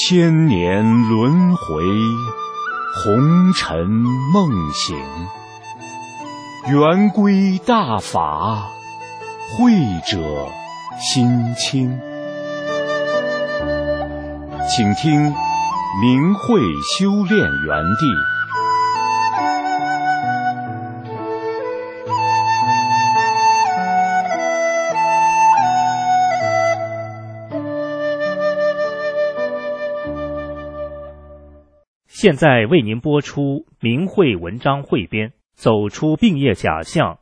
千年轮回，红尘梦醒，圆规大法，慧者心清。请听明慧修炼园地。 现在为您播出明慧文章汇编，走出病业假象。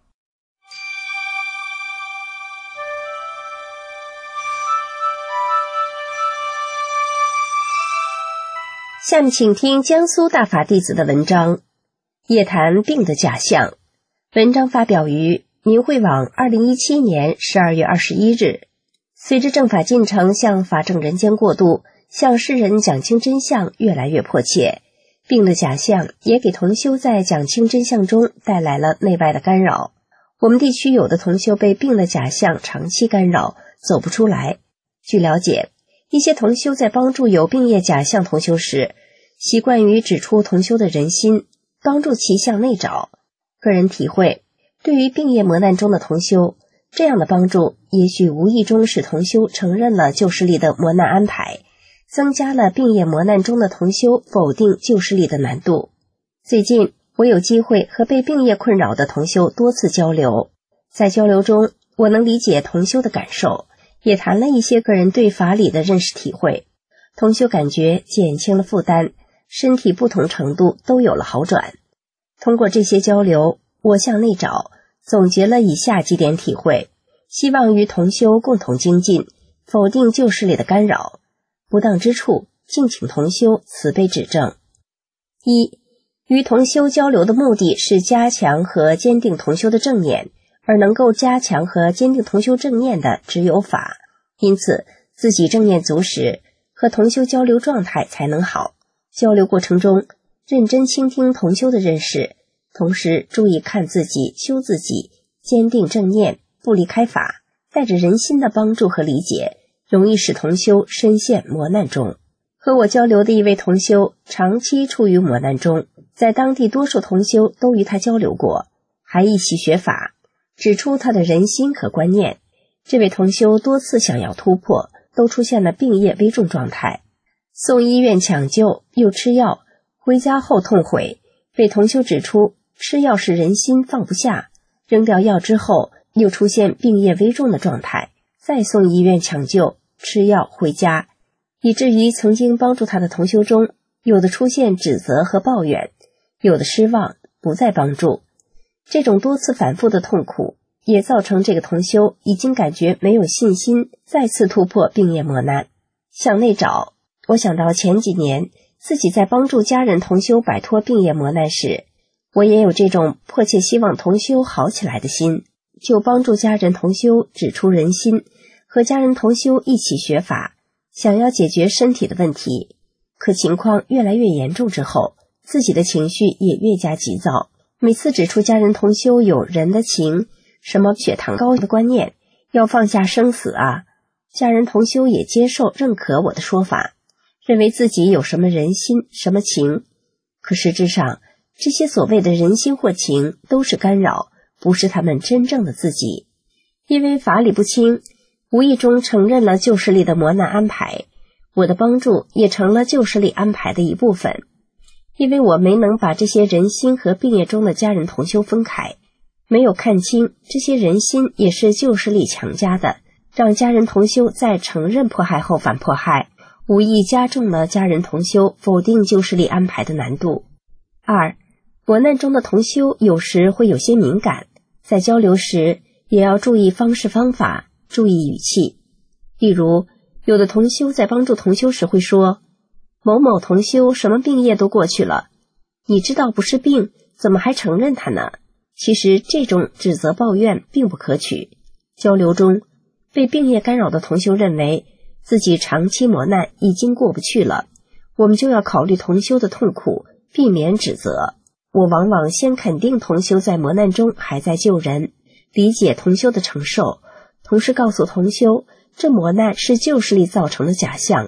下面请听江苏大法弟子的文章《夜谈病的假象》。文章发表于明慧网2017年12月21日。随着正法进程向法正人间过渡，向世人讲清真相越来越迫切，病的假象也给同修在讲清真相中带来了内外的干扰。我们地区有的同修被病的假象长期干扰，走不出来。据了解，一些同修在帮助有病业假象同修时，习惯于指出同修的人心，帮助其向内找。个人体会，对于病业磨难中的同修，这样的帮助也许无意中使同修承认了旧势力的磨难安排，增加了病业磨难中的同修否定旧势力的难度。最近我有机会和被病业困扰的同修多次交流，在交流中我能理解同修的感受，也谈了一些个人对法理的认识体会。同修感觉减轻了负担，身体不同程度都有了好转。通过这些交流，我向内找，总结了以下几点体会，希望与同修共同精进，否定旧势力的干扰。不当之处，敬请同修慈悲指正。一、与同修交流的目的是加强和坚定同修的正念，而能够加强和坚定同修正念的只有法，因此自己正念足时，和同修交流状态才能好。交流过程中，认真倾听同修的认识，同时注意看自己、修自己，坚定正念，不离开法，带着人心的帮助和理解，容易使同修深陷磨难中。和我交流的一位同修长期处于磨难中，在当地多数同修都与他交流过，还一起学法，指出他的人心和观念。这位同修多次想要突破，都出现了病业危重状态，送医院抢救又吃药，回家后痛悔，被同修指出吃药是人心放不下，扔掉药之后又出现病业危重的状态，再送医院抢救吃药回家，以至于曾经帮助他的同修中，有的出现指责和抱怨，有的失望不再帮助。这种多次反复的痛苦也造成这个同修已经感觉没有信心再次突破病业磨难。向内找，我想到前几年自己在帮助家人同修摆脱病业磨难时，我也有这种迫切希望同修好起来的心，就帮助家人同修指出人心，和家人同修一起学法，想要解决身体的问题。可情况越来越严重之后，自己的情绪也越加急躁，每次指出家人同修有人的情，什么血糖高的观念，要放下生死啊，家人同修也接受认可我的说法，认为自己有什么人心什么情。可实质上，这些所谓的人心或情都是干扰，不是他们真正的自己。因为法理不清，无意中承认了旧势力的磨难安排，我的帮助也成了旧势力安排的一部分。因为我没能把这些人心和病业中的家人同修分开，没有看清这些人心也是旧势力强加的，让家人同修在承认迫害后反迫害，无意加重了家人同修否定旧势力安排的难度。二、磨难中的同修有时会有些敏感，在交流时也要注意方式方法，注意语气。例如，有的同修在帮助同修时会说，某某同修什么病业都过去了，你知道不是病，怎么还承认它呢？其实这种指责抱怨并不可取。交流中，被病业干扰的同修认为自己长期磨难已经过不去了，我们就要考虑同修的痛苦，避免指责。我往往先肯定同修在磨难中还在救人，理解同修的承受，同时告诉同修，这磨难是旧势力造成的假象，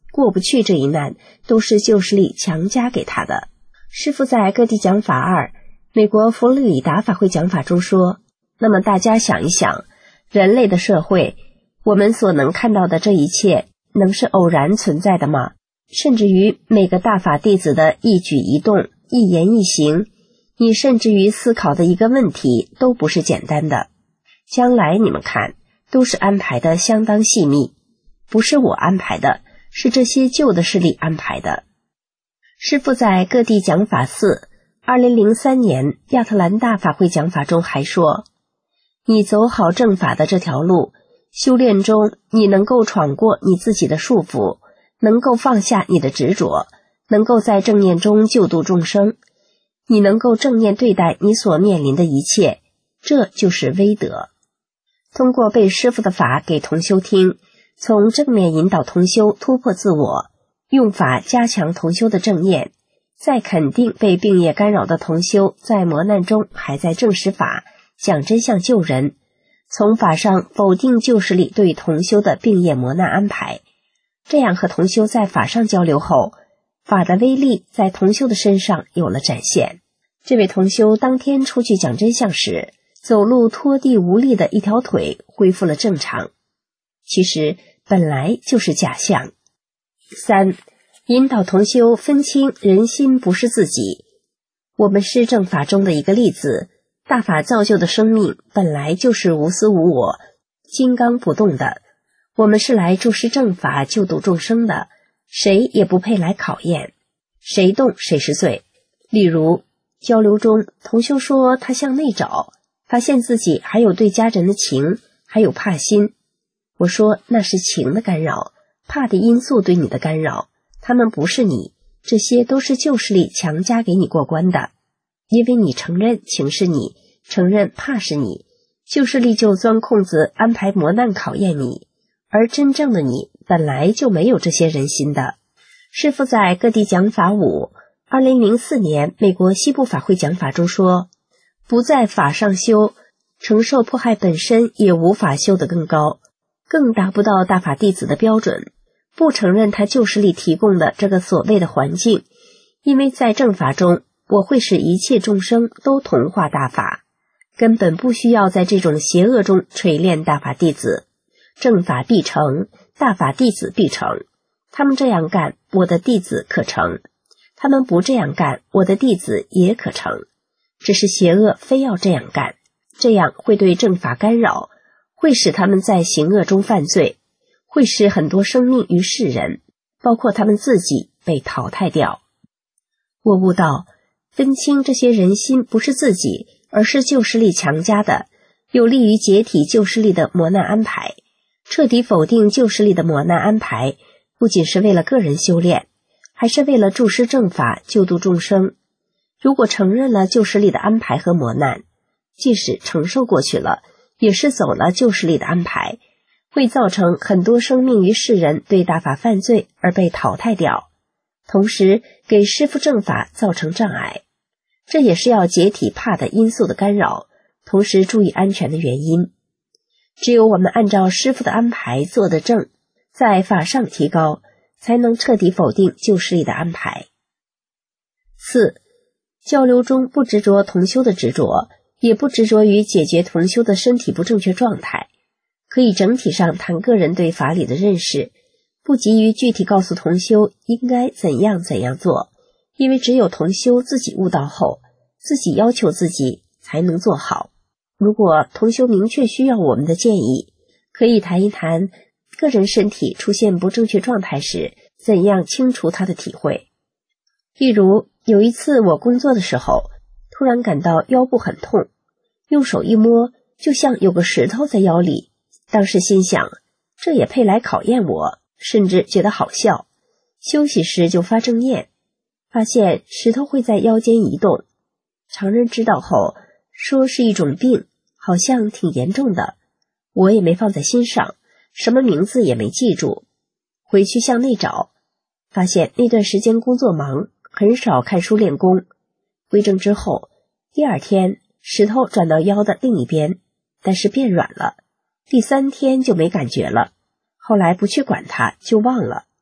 过不去这一难，都是旧势力强加给他的。师父在各地讲法2美国佛罗里达法会讲法中说，那么大家想一想，人类的社会，我们所能看到的这一切能是偶然存在的吗？甚至于每个大法弟子的一举一动、一言一行，你甚至于思考的一个问题都不是简单的。将来你们看，都是安排的相当细密，不是我安排的，是这些旧的势力安排的。师父在各地讲法4 2003年亚特兰大法会讲法中还说，你走好正法的这条路，修炼中你能够闯过你自己的束缚，能够放下你的执着，能够在正念中救度众生，你能够正念对待你所面临的一切，这就是威德。通过背师父的法给同修听，从正面引导同修突破自我，用法加强同修的正念，再肯定被病业干扰的同修在磨难中还在证实法，讲真相救人，从法上否定旧势力对同修的病业磨难安排。这样和同修在法上交流后，法的威力在同修的身上有了展现。这位同修当天出去讲真相时，走路拖地无力的一条腿恢复了正常，其实本来就是假象。3引导同修分清人心不是自己。我们是正法中的一个例子，大法造就的生命本来就是无私无我、金刚不动的，我们是来注释正法救度众生的，谁也不配来考验，谁动谁是罪。例如交流中，同修说他向内找，发现自己还有对家人的情，还有怕心。我说那是情的干扰，怕的因素对你的干扰，他们不是你，这些都是旧势力强加给你过关的。因为你承认情是你，承认怕是你，旧势力就钻空子安排磨难考验你，而真正的你本来就没有这些人心的。师父在各地讲法5 2004年美国西部法会讲法中说，不在法上修，承受迫害本身也无法修得更高，更达不到大法弟子的标准，不承认他旧势力提供的这个所谓的环境，因为在正法中，我会使一切众生都同化大法，根本不需要在这种邪恶中锤炼大法弟子。正法必成，大法弟子必成。他们这样干，我的弟子可成；他们不这样干，我的弟子也可成。只是邪恶非要这样干，这样会对正法干扰，会使他们在行恶中犯罪，会使很多生命于世人，包括他们自己被淘汰掉。我悟道，分清这些人心不是自己，而是旧势力强加的，有利于解体旧势力的磨难安排。彻底否定旧势力的磨难安排，不仅是为了个人修炼，还是为了注释正法救度众生。如果承认了旧势力的安排和磨难，即使承受过去了，也是走了旧势力的安排，会造成很多生命于世人对大法犯罪而被淘汰掉，同时给师父正法造成障碍。这也是要解体怕的因素的干扰，同时注意安全的原因。只有我们按照师父的安排做得正，在法上提高，才能彻底否定旧势力的安排。4交流中不执着同修的执着，也不执着于解决同修的身体不正确状态，可以整体上谈个人对法理的认识，不急于具体告诉同修应该怎样怎样做，因为只有同修自己悟道后，自己要求自己才能做好。如果同修明确需要我们的建议，可以谈一谈个人身体出现不正确状态时，怎样清除他的体会。例如有一次我工作的时候，突然感到腰部很痛，用手一摸，就像有个石头在腰里。当时心想，这也配来考验我，甚至觉得好笑。休息时就发正念，发现石头会在腰间移动。常人知道后说是一种病，好像挺严重的，我也没放在心上，什么名字也没记住。回去向内找，发现那段时间工作忙，很少看书练功。归正之后，第二天石头转到腰的另一边，但是变软了。第3天就没感觉了，后来不去管它就忘了。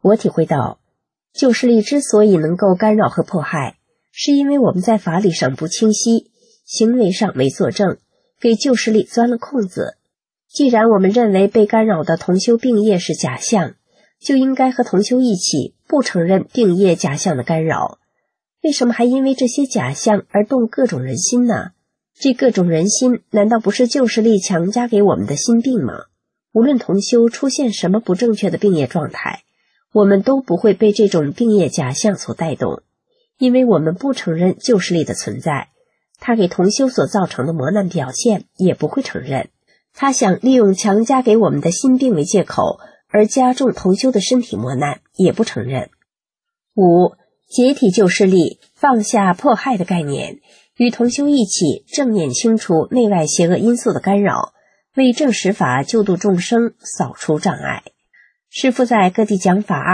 我体会到，旧势力之所以能够干扰和迫害，是因为我们在法理上不清晰，行为上没作证，给旧势力钻了空子。既然我们认为被干扰的同修病业是假象，就应该和同修一起不承认病业假象的干扰。为什么还因为这些假象而动各种人心呢？这各种人心难道不是旧势力强加给我们的心病吗？无论同修出现什么不正确的病业状态，我们都不会被这种病业假象所带动，因为我们不承认旧势力的存在，他给同修所造成的磨难表现也不会承认。他想利用强加给我们的心病为借口而加重同修的身体磨难，也不承认。5. 解体旧势力，放下迫害的概念，与同修一起正念清除内外邪恶因素的干扰，为正实法救度众生扫除障碍。师父在各地讲法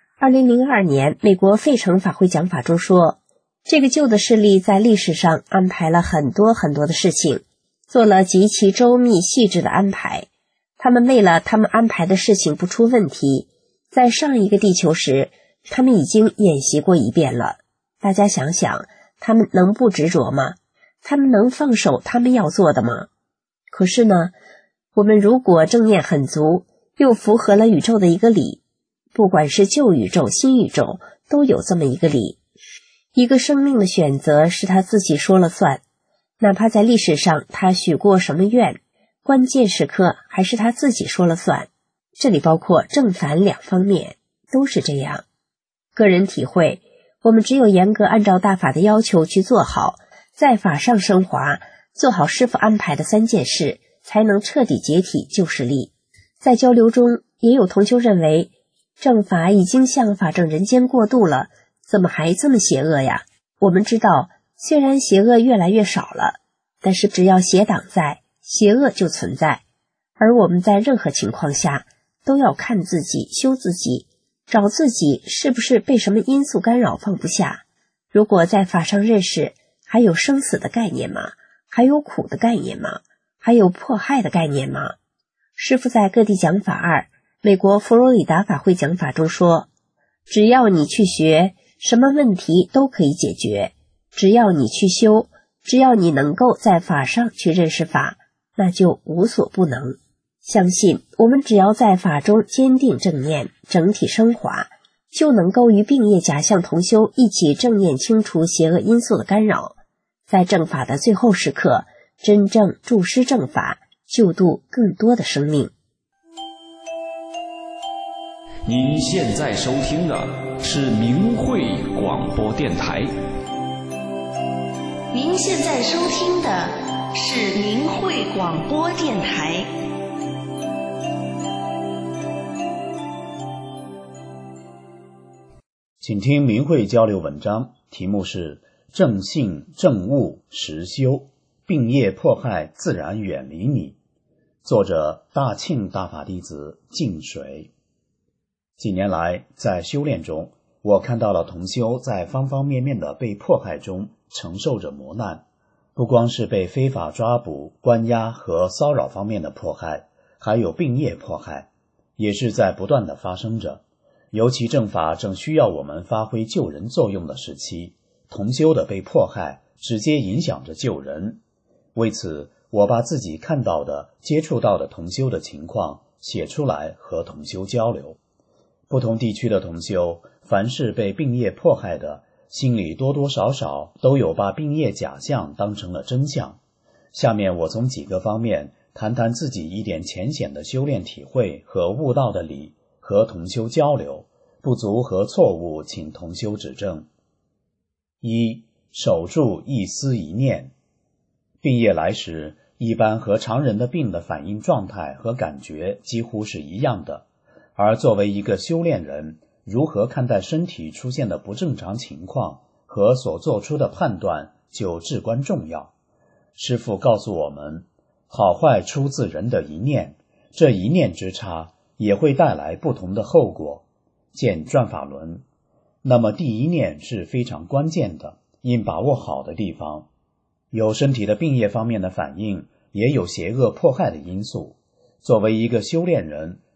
2002年美国费城法会讲法中说，这个旧的势力在历史上安排了很多很多的事情，做了极其周密细致的安排。他们为了他们安排的事情不出问题，在上一个地球时，他们已经演习过一遍了。大家想想，他们能不执着吗？他们能放手他们要做的吗？可是呢，我们如果正念很足，又符合了宇宙的一个理，不管是旧宇宙新宇宙，都有这么一个理，一个生命的选择是他自己说了算，哪怕在历史上他许过什么愿，关键时刻还是他自己说了算。这里包括正反两方面，都是这样。个人体会，我们只有严格按照大法的要求去做好，在法上升华，做好师父安排的3件事，才能彻底解体旧势力。在交流中，也有同修认为，正法已经向法正人间过渡了，怎么还这么邪恶呀？我们知道，虽然邪恶越来越少了，但是只要邪党在，邪恶就存在。而我们在任何情况下，都要看自己，修自己，找自己是不是被什么因素干扰放不下。如果在法上认识，还有生死的概念吗？还有苦的概念吗？还有迫害的概念吗？师父在各地讲法美国佛罗里达法会讲法中说，只要你去学，什么问题都可以解决；只要你去修，只要你能够在法上去认识法，那就无所不能。相信我们只要在法中坚定正念，整体升华，就能够与病业假象同修一起正念清除邪恶因素的干扰，在正法的最后时刻，真正助施正法，救度更多的生命。 您现在收听的是明慧广播电台。 您现在收听的是明慧广播电台。 请听明慧交流文章，题目是正信正悟实修，病业迫害自然远离你。作者大庆大法弟子净水。几年来，在修炼中，我看到了同修在方方面面的被迫害中承受着磨难，不光是被非法抓捕、关押和骚扰方面的迫害，还有病业迫害，也是在不断的发生着。尤其正法正需要我们发挥救人作用的时期，同修的被迫害直接影响着救人。为此，我把自己看到的、接触到的同修的情况写出来和同修交流。不同地区的同修，凡是被病业迫害的，心里多多少少都有把病业假象当成了真相。下面我从几个方面谈谈自己一点浅显的修炼体会和悟道的理，和同修交流，不足和错误请同修指正。1. 守住一思一念。病业来时，一般和常人的病的反应状态和感觉几乎是一样的，而作为一个修炼人，如何看待身体出现的不正常情况和所做出的判断就至关重要。师父告诉我们，好坏出自人的一念，这一念之差也会带来不同的后果，见转法轮。那么第一念是非常关键的，应把握好的地方。有身体的病业方面的反应，也有邪恶迫害的因素。作为一个修炼人，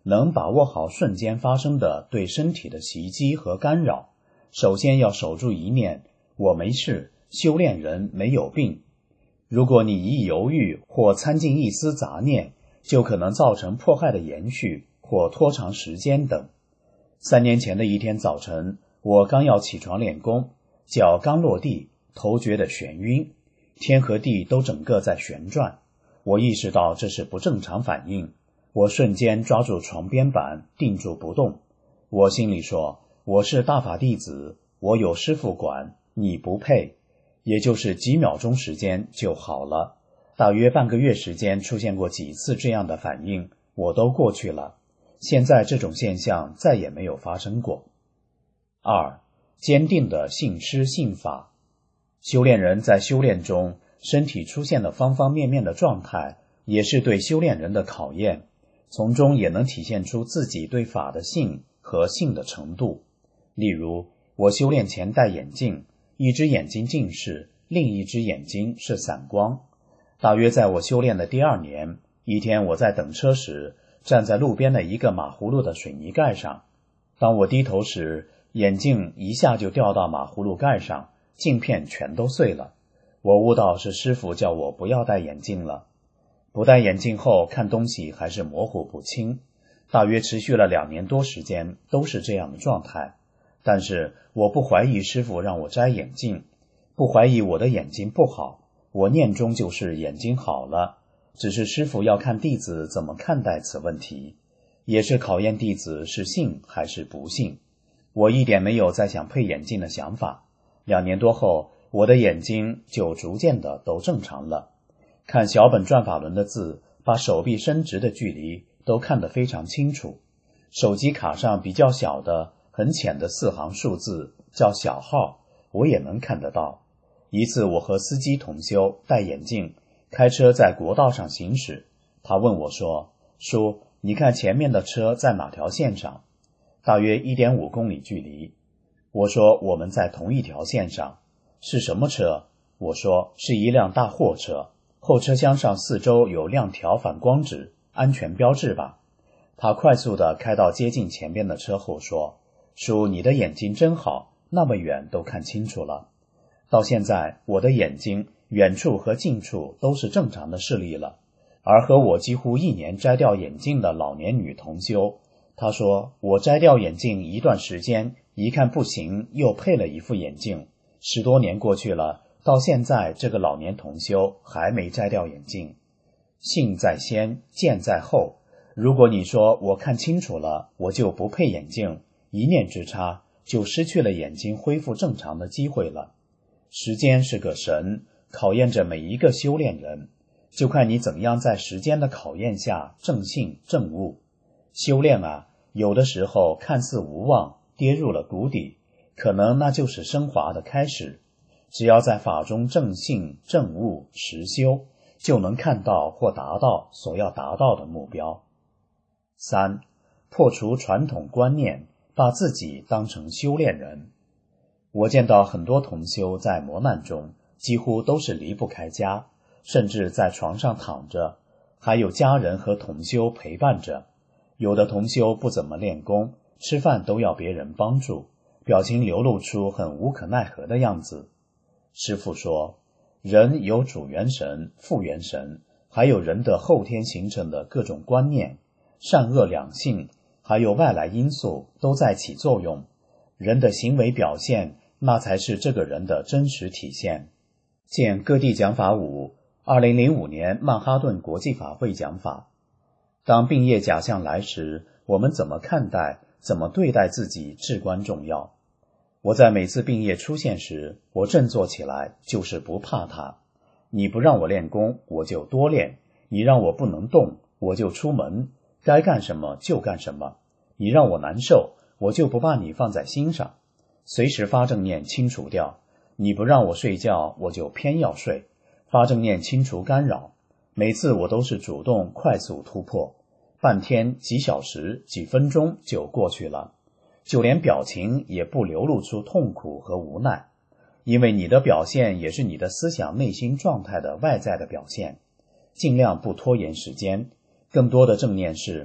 能把握好瞬间发生的对身体的袭击和干扰。首先要守住一念，我没事，修炼人没有病。如果你一犹豫或参进一丝杂念，就可能造成迫害的延续或拖长时间等。3年前的一天早晨，我刚要起床练功，脚刚落地，头觉得眩晕，天和地都整个在旋转。我意识到这是不正常反应，我瞬间抓住床边板，定住不动。我心里说，我是大法弟子，我有师父管，你不配。也就是几秒钟时间就好了，大约半个月时间出现过几次这样的反应，我都过去了。现在这种现象再也没有发生过。2. 坚定的信师信法。修炼人在修炼中身体出现的方方面面的状态，也是对修炼人的考验，从中也能体现出自己对法的信和信的程度。例如，我修炼前戴眼镜，一只眼睛近视，另一只眼睛是散光。大约在我修炼的第2年，一天我在等车时，站在路边的一个马葫芦的水泥盖上。当我低头时，眼镜一下就掉到马葫芦盖上，镜片全都碎了。我悟到是师父叫我不要戴眼镜了。不戴眼镜后看东西还是模糊不清，大约持续了2年多时间，都是这样的状态。但是我不怀疑师父让我摘眼镜，不怀疑我的眼睛不好，我念中就是眼睛好了，只是师父要看弟子怎么看待此问题，也是考验弟子是信还是不信。我一点没有再想配眼镜的想法。2年多后，我的眼睛就逐渐的都正常了，看小本转法轮的字，把手臂伸直的距离都看得非常清楚。手机卡上比较小的很浅的4行数字叫小号，我也能看得到。一次我和司机同修戴眼镜，开车在国道上行驶，他问我说，叔，你看前面的车在哪条线上？大约 1.5 公里距离。我说我们在同一条线上。是什么车？我说是一辆大货车，后车厢上4周有亮条反光纸，安全标志吧。他快速地开到接近前边的车后说，叔，你的眼睛真好，那么远都看清楚了。到现在我的眼睛远处和近处都是正常的视力了。而和我几乎1年摘掉眼镜的老年女同修，她说我摘掉眼镜一段时间，一看不行，又配了一副眼镜。10多年过去了，到现在这个老年同修还没摘掉眼镜。信在先，见在后。如果你说我看清楚了，我就不配眼镜，一念之差就失去了眼睛恢复正常的机会了。时间是个神，考验着每一个修炼人，就看你怎样在时间的考验下正信正悟。修炼啊，有的时候看似无望，跌入了谷底，可能那就是升华的开始。只要在法中正信正悟实修，就能看到或达到所要达到的目标。3. 破除传统观念，把自己当成修炼人。我见到很多同修在磨难中几乎都是离不开家，甚至在床上躺着，还有家人和同修陪伴着。有的同修不怎么练功，吃饭都要别人帮助，表情流露出很无可奈何的样子。师父说，人有主元神、副元神，还有人的后天形成的各种观念，善恶两性，还有外来因素都在起作用。人的行为表现，那才是这个人的真实体现。见各地讲法5 2005年曼哈顿国际法会讲法。当病业假象来时，我们怎么看待、怎么对待自己至关重要。我在每次病业出现时，我振作起来就是不怕它。你不让我练功，我就多练；你让我不能动，我就出门，该干什么就干什么。你让我难受，我就不把你放在心上，随时发正念清除掉。你不让我睡觉，我就偏要睡，发正念清除干扰。每次我都是主动快速突破，半天、几小时、几分钟就过去了，就连表情也不流露出痛苦和无奈，因为你的表现也是你的思想内心状态的外在的表现。尽量不拖延时间，更多的正念是，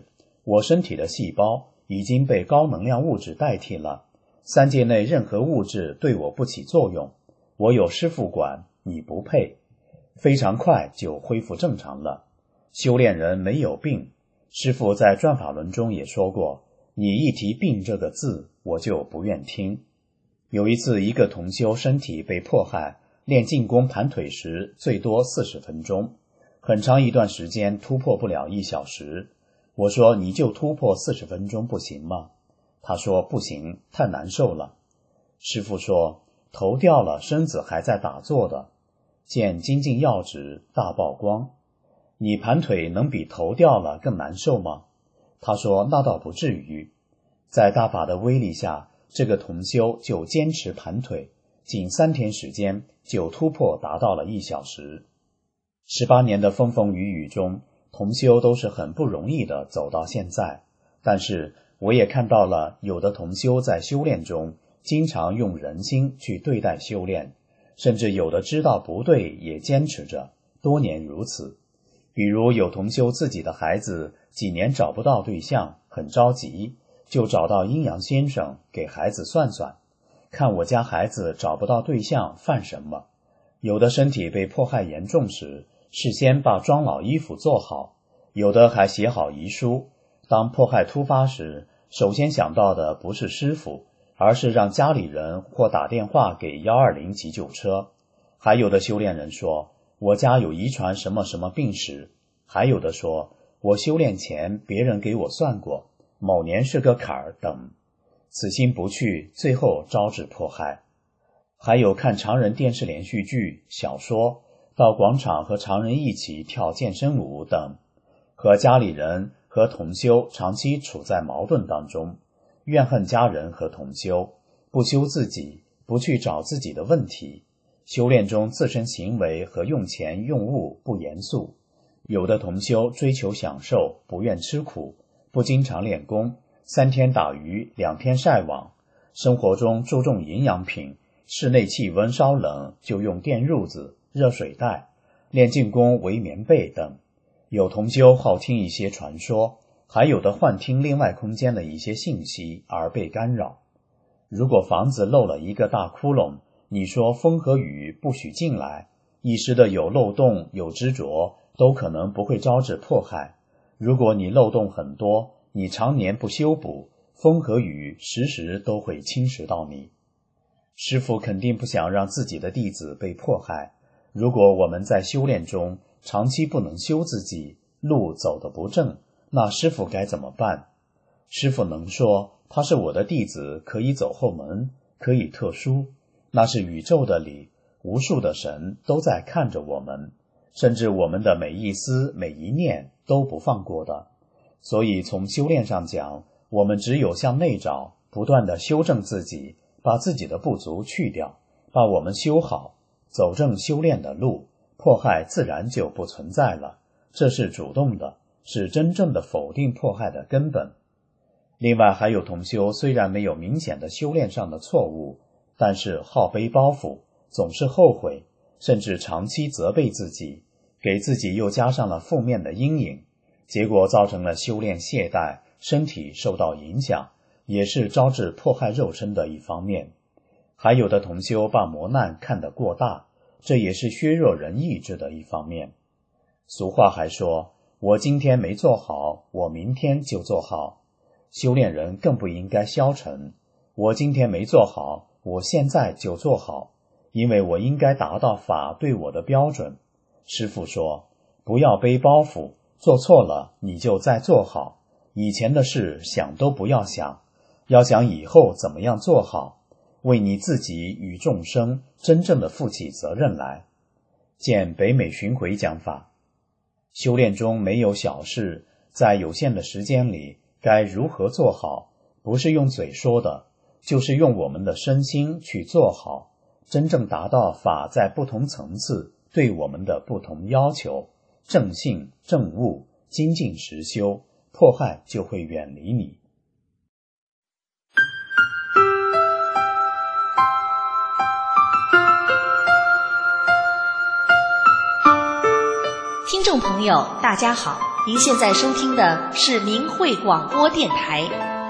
我身体的细胞已经被高能量物质代替了，3界内任何物质对我不起作用，我有师父管，你不配。非常快就恢复正常了。修炼人没有病，师父在转法轮中也说过，你一提病这个字，我就不愿听。有一次，一个同修身体被迫害，练静功盘腿时最多40分钟，很长一段时间突破不了1小时。我说你就突破40分钟不行吗？他说不行，太难受了。师父说头掉了，身子还在打坐的。见精进要旨大曝光，你盘腿能比头掉了更难受吗？他说那倒不至于。在大法的威力下，这个同修就坚持盘腿，仅3天时间就突破达到了1小时。18年的风风雨雨中，同修都是很不容易的走到现在，但是我也看到了有的同修在修炼中经常用人心去对待修炼，甚至有的知道不对也坚持着，多年如此。比如有同修自己的孩子几年找不到对象，很着急，就找到阴阳先生给孩子算算，看我家孩子找不到对象犯什么。有的身体被迫害严重时，事先把装老衣服做好，有的还写好遗书。当迫害突发时，首先想到的不是师父，而是让家里人或打电话给120急救车。还有的修炼人说，我家有遗传什么什么病史。还有的说，我修炼前别人给我算过，某年是个坎儿等。此心不去，最后招致迫害。还有看常人电视连续剧、小说，到广场和常人一起跳健身舞等，和家里人和同修长期处在矛盾当中，怨恨家人和同修，不修自己，不去找自己的问题。修炼中自身行为和用钱用物不严肃，有的同修追求享受，不愿吃苦，不经常练功，3天打鱼2天晒网，生活中注重营养品，室内气温稍冷就用电褥子、热水袋，练静功围棉被等。有同修好听一些传说，还有的幻听另外空间的一些信息而被干扰。如果房子漏了一个大窟窿，你说风和雨不许进来，一时的有漏洞有执着，都可能不会招致迫害。如果你漏洞很多，你常年不修补，风和雨时时都会侵蚀到你。师父肯定不想让自己的弟子被迫害。如果我们在修炼中长期不能修自己，路走得不正，那师父该怎么办？师父能说他是我的弟子，可以走后门，可以特殊，那是宇宙的理，无数的神都在看着我们，甚至我们的每一丝每一念都不放过的。所以从修炼上讲，我们只有向内找，不断地修正自己，把自己的不足去掉，把我们修好，走正修炼的路，迫害自然就不存在了。这是主动的，是真正的否定迫害的根本。另外还有同修虽然没有明显的修炼上的错误，但是好背包袱，总是后悔，甚至长期责备自己，给自己又加上了负面的阴影，结果造成了修炼懈怠，身体受到影响，也是招致迫害肉身的一方面。还有的同修把磨难看得过大，这也是削弱人意志的一方面。俗话还说，我今天没做好，我明天就做好。修炼人更不应该消沉，我今天没做好，我现在就做好，因为我应该达到法对我的标准。师父说，不要背包袱，做错了你就再做好，以前的事想都不要想，要想以后怎么样做好，为你自己与众生真正的负起责任来。见北美巡回讲法。修炼中没有小事，在有限的时间里该如何做好，不是用嘴说的，就是用我们的身心去做好，真正达到法在不同层次对我们的不同要求，正信正悟，精进实修，迫害就会远离你。 听众朋友大家好， 您现在收听的是明慧广播电台。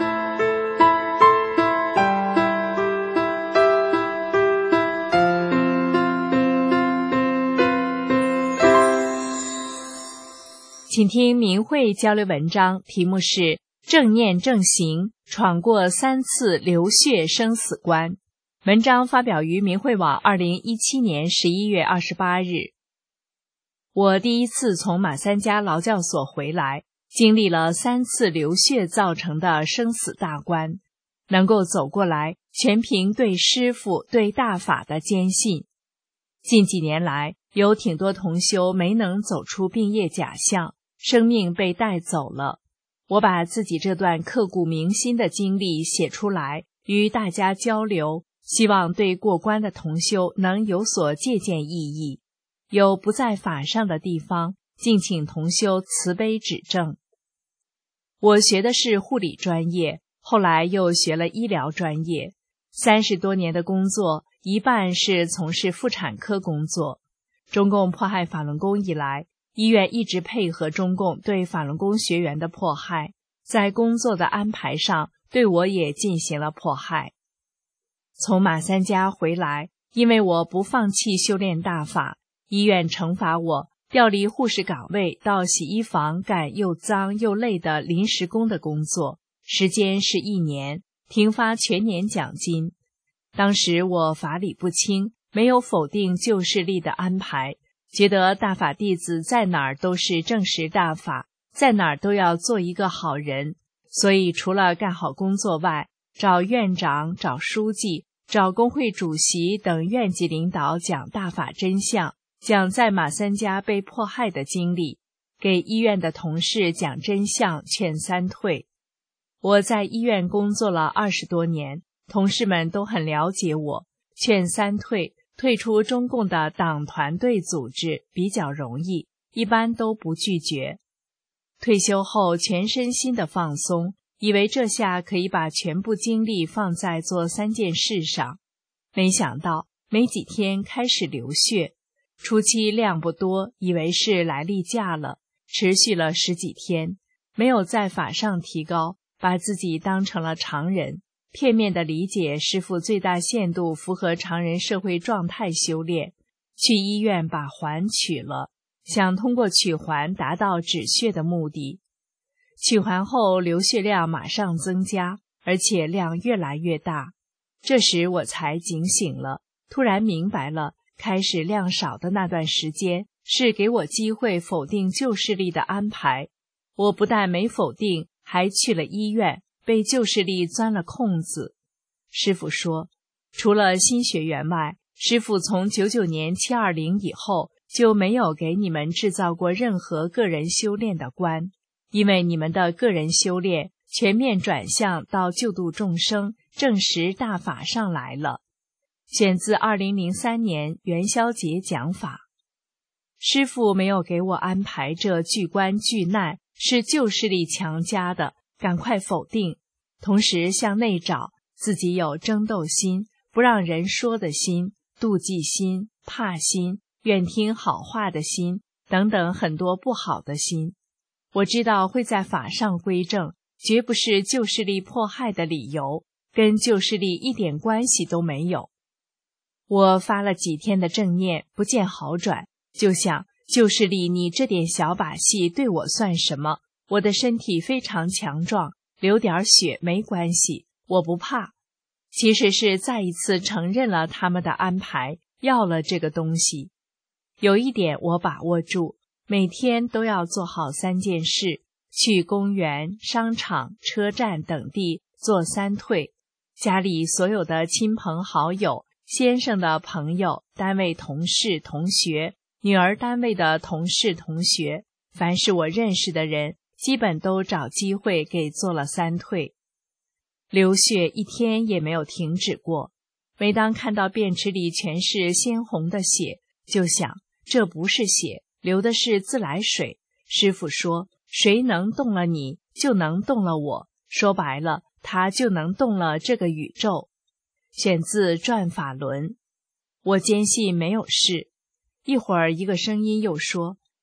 请听明慧交流文章，题目是正念正行，闯过3次流血生死关。文章发表于明慧网2017年11月28日。我第一次从马三家劳教所回来，经历了3次流血造成的生死大关，能够走过来，全凭对师父、对大法的坚信。近几年来，有挺多同修没能走出病业假象，生命被带走了。我把自己这段刻骨铭心的经历写出来，与大家交流，希望对过关的同修能有所借鉴意义。有不在法上的地方，敬请同修慈悲指正。我学的是护理专业，后来又学了医疗专业，30多年的工作，一半是从事妇产科工作。中共迫害法轮功以来，医院一直配合中共对法轮功学员的迫害，在工作的安排上对我也进行了迫害。从马三家回来，因为我不放弃修炼大法，医院惩罚我，调离护士岗位到洗衣房干又脏又累的临时工的工作，时间是1年，停发全年奖金。当时我法理不清，没有否定旧势力的安排，觉得大法弟子在哪儿都是正实大法，在哪儿都要做一个好人，所以除了干好工作外，找院长、找书记、找工会主席等院级领导讲大法真相，讲在马三家被迫害的经历，给医院的同事讲真相，劝3退。我在医院工作了20多年，同事们都很了解我，劝3退，退出中共的党团队组织比较容易，一般都不拒绝。退休后全身心的放松，以为这下可以把全部精力放在做3件事上，没想到没几天开始流血，初期量不多，以为是来例假了，持续了10几天，没有在法上提高，把自己当成了常人，片面的理解师父最大限度符合常人社会状态修炼，去医院把环取了，想通过取环达到止血的目的。取环后流血量马上增加，而且量越来越大，这时我才警醒了，突然明白了，开始量少的那段时间是给我机会否定旧势力的安排。我不但没否定，还去了医院，被旧势力钻了空子。师父说，除了新学员外，师父从99年720以后就没有给你们制造过任何个人修炼的关，因为你们的个人修炼全面转向到救度众生、证实大法上来了。选自2003年元宵节讲法。师父没有给我安排这巨关巨难，是旧势力强加的，赶快否定，同时向内找自己有争斗心、不让人说的心、妒忌心、怕心、愿听好话的心等等很多不好的心。我知道会在法上归正，绝不是旧势力迫害的理由，跟旧势力一点关系都没有。我发了几天的正念，不见好转，就想旧势力你这点小把戏对我算什么？我的身体非常强壮，流点血没关系，我不怕。其实是再一次承认了他们的安排，要了这个东西。有一点我把握住，每天都要做好3件事，去公园、商场、车站等地做3退，家里所有的亲朋好友、先生的朋友、单位同事、同学、女儿单位的同事、同学，凡是我认识的人，基本都找机会给做了3退。流血一天也没有停止过，每当看到便池里全是鲜红的血，就想这不是血，流的是自来水。师父说，谁能动了你，就能动了我，说白了，他就能动了这个宇宙。选自《转法轮》。我坚信没有事。一会儿一个声音又说，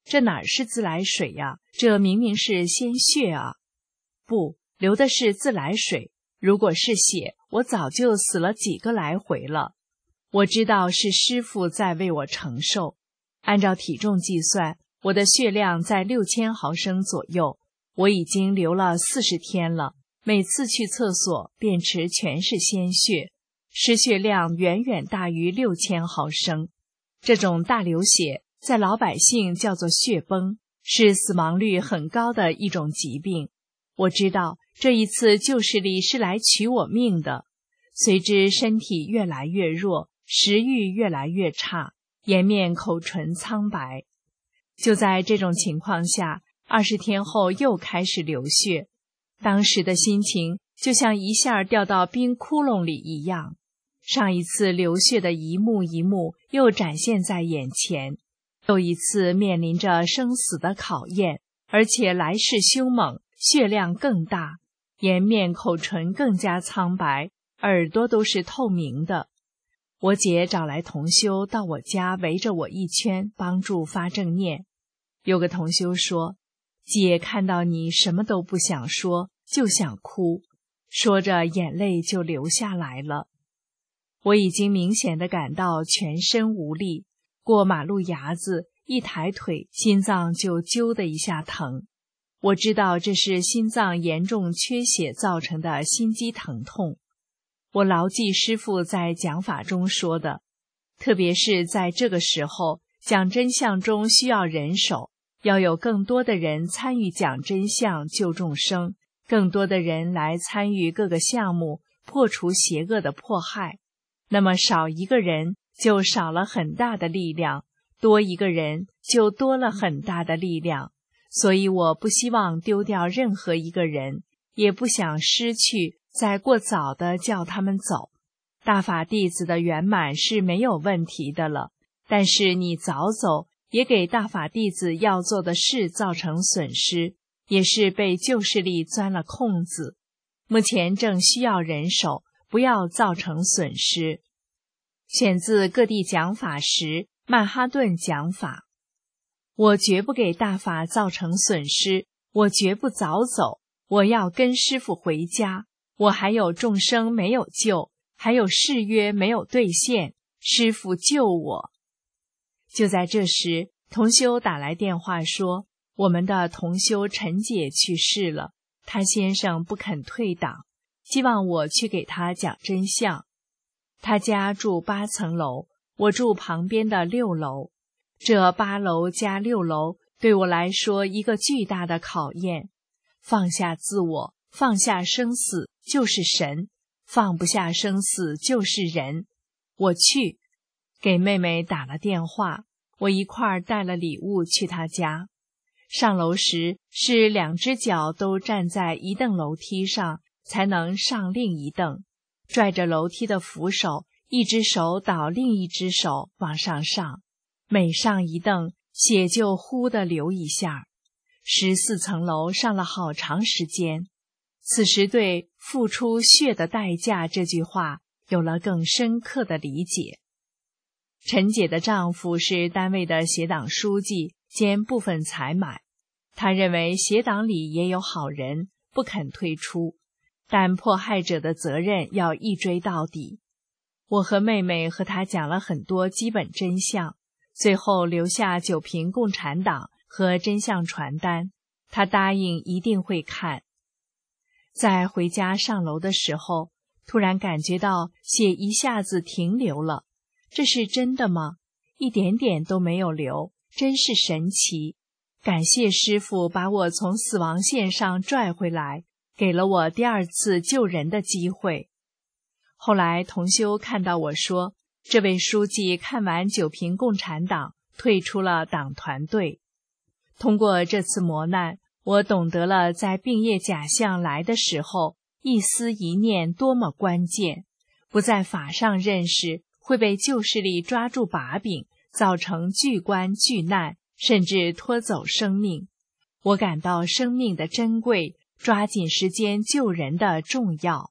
这哪是自来水呀？这明明是鲜血啊！不，流的是自来水。如果是血，我早就死了几个来回了。我知道是师父在为我承受。按照体重计算，我的血量在6000毫升左右。我已经流了40天了，每次去厕所便池全是鲜血，失血量远远大于6000毫升。这种大流血在老百姓叫做血崩，是死亡率很高的一种疾病。我知道这一次旧势力是来取我命的，随之身体越来越弱，食欲越来越差，颜面口唇苍白。就在这种情况下，20天后又开始流血，当时的心情就像一下掉到冰窟窿里一样。上一次流血的一幕一幕又展现在眼前，又一次面临着生死的考验，而且来势凶猛，血量更大，颜面口唇更加苍白，耳朵都是透明的。我姐找来同修到我家围着我一圈，帮助发正念。有个同修说，姐看到你什么都不想说，就想哭，说着眼泪就流下来了。我已经明显地感到全身无力，过马路牙子，一抬腿，心脏就揪的一下疼。我知道这是心脏严重缺血造成的心肌疼痛。我牢记师父在讲法中说的，特别是在这个时候，讲真相中需要人手，要有更多的人参与讲真相救众生，更多的人来参与各个项目，破除邪恶的迫害。那么少一个人就少了很大的力量，多一个人就多了很大的力量。所以我不希望丢掉任何一个人，也不想失去，再过早的叫他们走。大法弟子的圆满是没有问题的了，但是你早走，也给大法弟子要做的事造成损失，也是被旧势力钻了空子。目前正需要人手，不要造成损失。选自各地讲法时，曼哈顿讲法。我绝不给大法造成损失，我绝不早走，我要跟师父回家。我还有众生没有救，还有誓约没有兑现，师父救我。就在这时，同修打来电话说，我们的同修陈姐去世了，她先生不肯退党，希望我去给他讲真相。他家住8层楼，我住旁边的6楼。这8楼加6楼对我来说一个巨大的考验。放下自我，放下生死就是神，放不下生死就是人。我去，给妹妹打了电话，我一块儿带了礼物去她家。上楼时是2只脚都站在一蹬楼梯上，才能上另一蹬，拽着楼梯的扶手，一只手倒另一只手往上上，每上一蹬，血就呼地流一下。14层楼上了好长时间，此时对付出血的代价这句话有了更深刻的理解。陈姐的丈夫是单位的协党书记兼部分采买，他认为协党里也有好人，不肯退出，但迫害者的责任要一追到底。我和妹妹和他讲了很多基本真相，最后留下9瓶共产党和真相传单，他答应一定会看。在回家上楼的时候，突然感觉到血一下子停流了，这是真的吗？一点点都没有流，真是神奇。感谢师父把我从死亡线上拽回来，给了我第2次救人的机会。后来同修看到我说，这位书记看完9瓶共产党，退出了党团队。通过这次磨难，我懂得了在病业假象来的时候，一思一念多么关键。不在法上认识，会被旧势力抓住把柄，造成巨关巨难，甚至拖走生命。我感到生命的珍贵，抓紧时间救人的重要。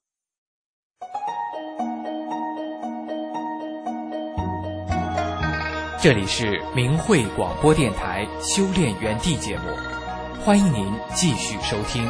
这里是明慧广播电台修炼园地节目，欢迎您继续收听。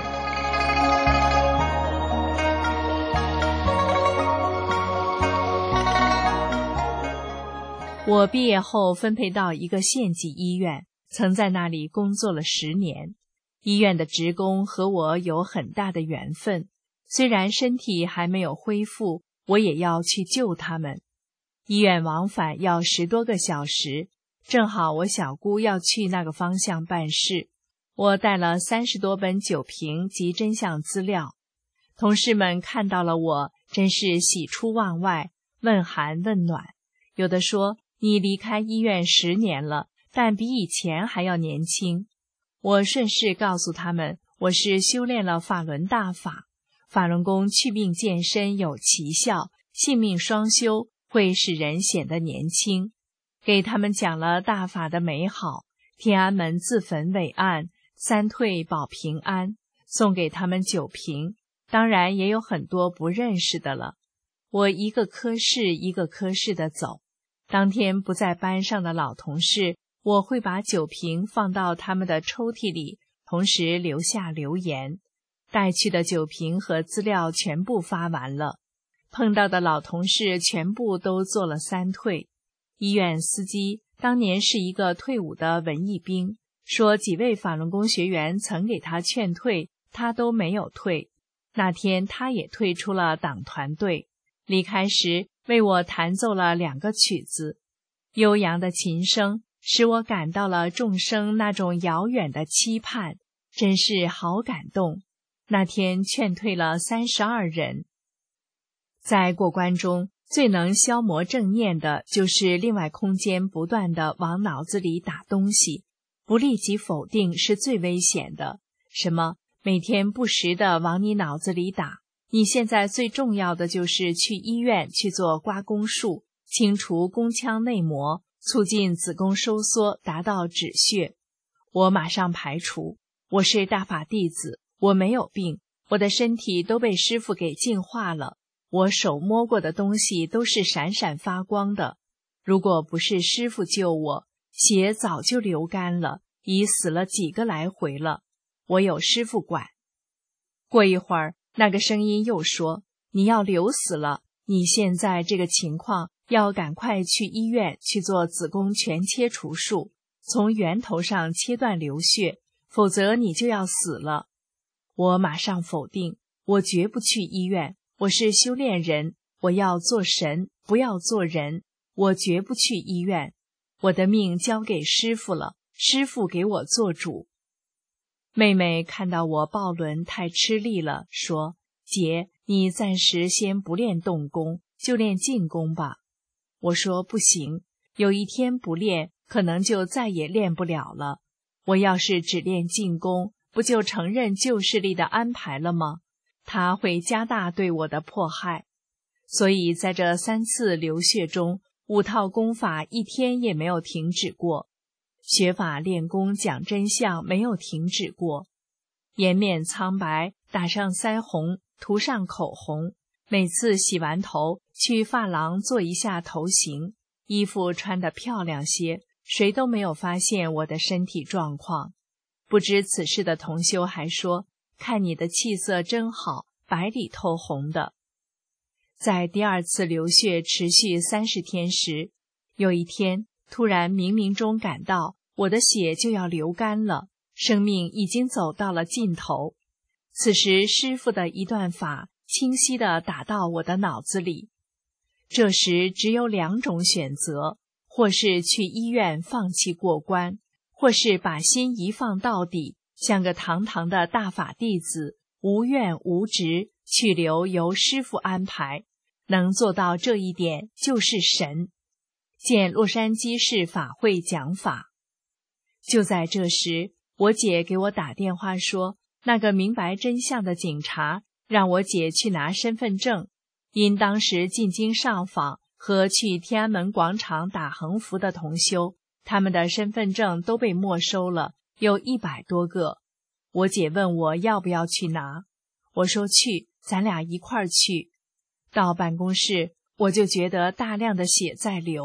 我毕业后分配到一个县级医院，曾在那里工作了10年。医院的职工和我有很大的缘分，虽然身体还没有恢复，我也要去救他们。医院往返要10多个小时，正好我小姑要去那个方向办事，我带了30多本酒瓶及真相资料。同事们看到了我，真是喜出望外，问寒问暖。有的说，你离开医院10年了，但比以前还要年轻。我顺势告诉他们，我是修炼了法轮大法，法轮功祛病健身有奇效，性命双修，会使人显得年轻。给他们讲了大法的美好，天安门自焚伟岸，3退保平安，送给他们酒瓶，当然也有很多不认识的了。我一个科室一个科室的走，当天不在班上的老同事，我会把酒瓶放到他们的抽屉里，同时留下留言。带去的酒瓶和资料全部发完了，碰到的老同事全部都做了3退。医院司机当年是一个退伍的文艺兵，说几位法轮功学员曾给他劝退，他都没有退。那天他也退出了党团队，离开时为我弹奏了2个曲子，悠扬的琴声使我感到了众生那种遥远的期盼，真是好感动。那天劝退了32人。在过关中，最能消磨正念的就是另外空间不断地往脑子里打东西，不立即否定是最危险的。什么每天不时地往你脑子里打，你现在最重要的就是去医院去做刮宫术，清除宫腔内膜，促进子宫收缩，达到止血。我马上排除，我是大法弟子，我没有病，我的身体都被师父给净化了，我手摸过的东西都是闪闪发光的。如果不是师父救我，血早就流干了，已死了几个来回了。我有师父管。过一会儿，那个声音又说，你要流死了，你现在这个情况，要赶快去医院去做子宫全切除术，从源头上切断流血，否则你就要死了。我马上否定，我绝不去医院，我是修炼人，我要做神，不要做人，我绝不去医院，我的命交给师父了，师父给我做主。妹妹看到我抱轮太吃力了，说，姐，你暂时先不练动功，就练静功吧。我说不行，有一天不练，可能就再也练不了了。我要是只练静功，不就承认旧势力的安排了吗？他会加大对我的迫害。所以在这3次流血中，5套功法一天也没有停止过。学法练功讲真相没有停止过。颜面苍白，打上腮红，涂上口红，每次洗完头去发廊做一下头型，衣服穿得漂亮些，谁都没有发现我的身体状况。不知此事的同修还说，看你的气色真好，白里透红的。在第2次流血持续30天时，有一天突然冥冥中感到我的血就要流干了，生命已经走到了尽头。此时师父的一段法清晰地打到我的脑子里。这时只有2种选择，或是去医院放弃过关，或是把心一放到底，像个堂堂的大法弟子，无怨无执，去留由师父安排。能做到这一点就是神。见洛杉矶市法会讲法。就在这时，我姐给我打电话说，那个明白真相的警察让我姐去拿身份证，因当时进京上访和去天安门广场打横幅的同修，他们的身份证都被没收了，有100多个。我姐问我要不要去拿，我说去，咱俩一块儿去。到办公室，我就觉得大量的血在流，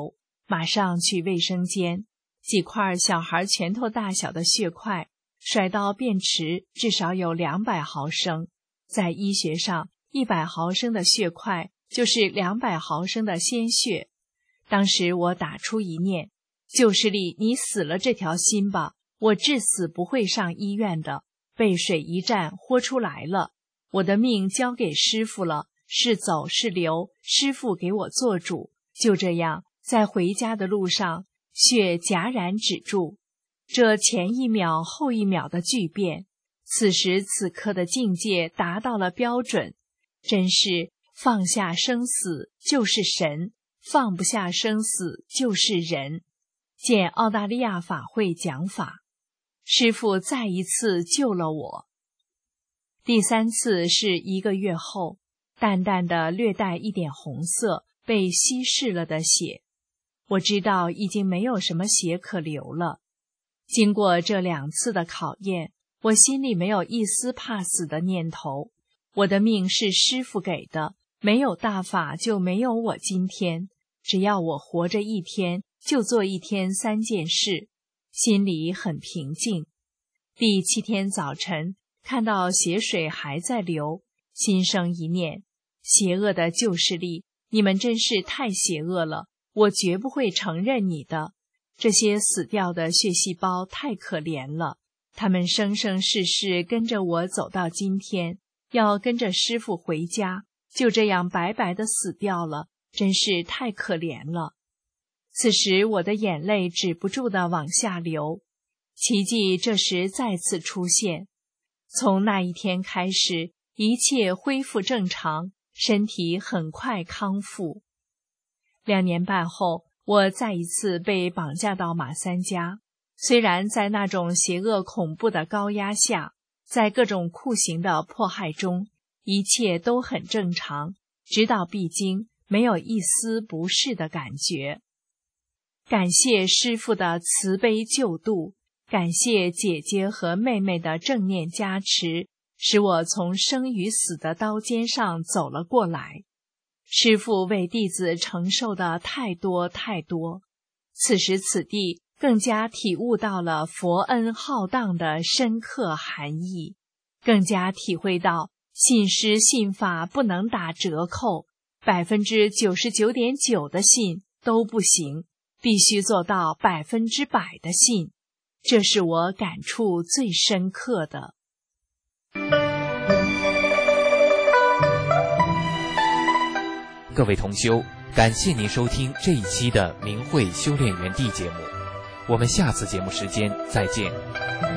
马上去卫生间，几块小孩拳头大小的血块甩到便池，至少有200毫升。在医学上，100毫升的血块就是200毫升的鲜血。当时我打出一念，就是力，你死了这条心吧，我至死不会上医院的。被水一蘸，豁出来了，我的命交给师父了，是走是留，师父给我做主。就这样，在回家的路上，血戛然止住。这前一秒后一秒的巨变，此时此刻的境界达到了标准，真是放下生死就是神，放不下生死就是人。见澳大利亚法会讲法，师父再一次救了我。第3次是1个月后，淡淡的略带一点红色，被稀释了的血。我知道已经没有什么血可流了。经过这2次的考验，我心里没有一丝怕死的念头。我的命是师父给的，没有大法就没有我今天。只要我活着一天，就做一天3件事，心里很平静。第7天早晨，看到血水还在流，心生一念：邪恶的救世力，你们真是太邪恶了，我绝不会承认你的。这些死掉的血细胞太可怜了，他们生生世世跟着我走到今天，要跟着师父回家，就这样白白的死掉了，真是太可怜了。此时我的眼泪止不住地往下流，奇迹这时再次出现。从那一天开始，一切恢复正常，身体很快康复。2年半后，我再一次被绑架到马三家。虽然在那种邪恶恐怖的高压下，在各种酷刑的迫害中，一切都很正常，直到必经，没有一丝不适的感觉。感谢师父的慈悲救度，感谢姐姐和妹妹的正念加持，使我从生与死的刀尖上走了过来。师父为弟子承受的太多太多，此时此地更加体悟到了佛恩浩荡的深刻含义，更加体会到信师信法不能打折扣，99.9%的信都不行，必须做到100%的信，这是我感触最深刻的。 各位同修，感谢您收听这一期的明慧修炼园地节目，我们下次节目时间再见。